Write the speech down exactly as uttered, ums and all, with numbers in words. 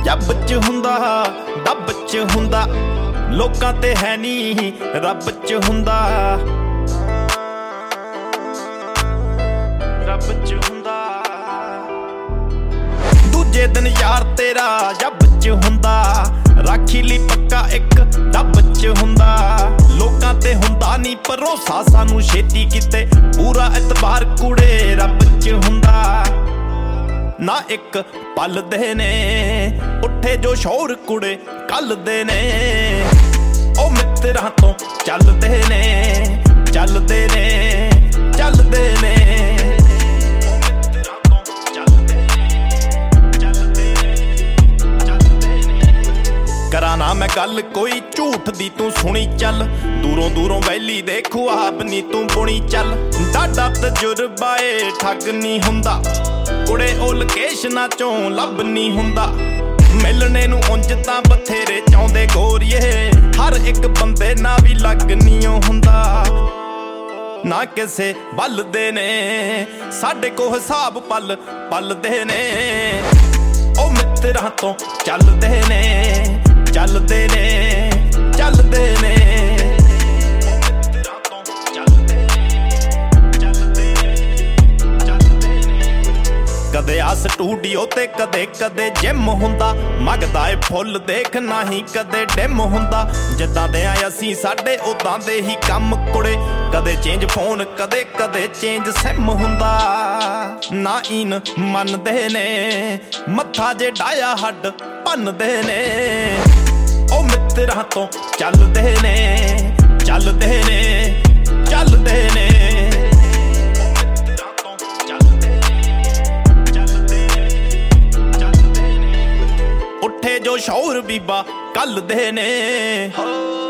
ਜੱਬ ਚ ਹੁੰਦਾ ਡੱਬ ਚ ਹੁੰਦਾ, ਲੋਕਾਂ ਤੇ ਹੈ ਨੀ ਰੱਬ ਚ ਹੁੰਦਾ, ਰੱਬ ਚ ਹੁੰਦਾ। ਦੂਜੇ ਦਿਨ ਯਾਰ ਤੇਰਾ ਜੱਬ ਚ ਹੁੰਦਾ, ਰਾਖੀ ਲਈ ਪੱਕਾ ਇੱਕ ਡੱਬ ਚ ਹੁੰਦਾ, ਲੋਕਾਂ ਤੇ ਹੁੰਦਾ ਨੀ ਭਰੋਸਾ ਸਾਨੂੰ ਛੇਤੀ ਕਿਤੇ, ਪੂਰਾ ਇਤਬਾਰ ਕੁੜੇ ਰੱਬ ਚ ਹੁੰਦਾ। ਨਾ ਇੱਕ ਪਲ ਦੇ ਨੇ ਉੱਠੇ ਜੋ ਸ਼ੌਰ ਕੁੜੇ ਕੱਲ ਦੇ ਨੇ, ਉਹ ਮਿੱਤਰਾਂ ਤੋਂ ਚੱਲਦੇ ਨੇ ਚੱਲਦੇ ਨੇ ਚੱਲਦੇ ਨੇ, ਕਰਾਂ ਨਾ ਮੈਂ ਗੱਲ ਕੋਈ ਝੂਠ ਦੀ ਤੂੰ ਸੁਣੀ ਚੱਲ, ਦੂਰੋਂ ਦੂਰੋਂ ਵੈਲੀ ਦੇ ਖੁਆਬ ਨੀ ਤੂੰ ਬੁਣੀ ਚੱਲ, ਡਾਡਾ ਤਜੁਰਬਾ ਏ ਠੱਗ ਨੀ ਹੁੰਦਾ, ਕੁੜੇ ਉਹ ਲੋਕੇਸ਼ਨਾਂ ਚੋਂ ਲੱਭ ਨੀ ਹੁੰਦਾ, ਮਿਲਣੇ ਨੂੰ ਉਂਝ ਤਾਂ ਬਥੇਰੇ ਚਾਹੁੰਦੇ ਗੋਰੀਏ, ਹਰ ਇੱਕ ਬੰਦੇ ਨਾਲ ਵੀ ਲੱਗ ਨੀ ਓ ਹੁੰਦਾ, ਨਾ ਕਿਸੇ ਵੱਲ ਦੇ ਨੇ ਸਾਡੇ ਕੋ ਹਿਸਾਬ ਪਲ ਪਲ ਦੇ ਨੇ, ਉਹ ਮਿੱਤਰਾਂ ਤੋਂ ਚੱਲਦੇ ਨੇ ਚੱਲਦੇ ਨੇ ਚੱਲਦੇ ਨੇ, ਕਦੇ ਆ ਸਟੂਡੀਓ ਤੇ ਕਦੇ ਕਦੇ ਜਿਮ ਹੁੰਦਾ, ਮੰਗਦਾ ਏ ਫੁੱਲ ਦੇਖ ਨਹੀਂ ਕਦੇ ਡਿਮ ਹੁੰਦਾ, ਜਿੱਦਾਂ ਦੇ ਆ ਅਸੀਂ ਸਾਡੇ ਉਦਾਂ ਦੇ ਹੀ ਕੰਮ ਕੁੜੇ, ਕਦੇ ਚੇਂਜ ਫੋਨ ਕਦੇ ਕਦੇ ਚੇਂਜ ਸਿਮ ਹੁੰਦਾ, ਨਾ ਇਨ ਮੰਨਦੇ ਨੇ ਮੱਥਾ ਜੇ ਡਾਇਆ ਹੱਡ ਭੰਨਦੇ ਨੇ, ਉਹ ਮਿੱਤਰਾਂ ਤੋਂ ਚੱਲਦੇ ਨੇ ਚੱਲਦੇ ਨੇ ਚੱਲਦੇ ਨੇ, ਉੱਠੇ ਜੋ ਸ਼ੌਰ ਬੀਬਾ ਕੱਲ ਦੇ ਨੇ।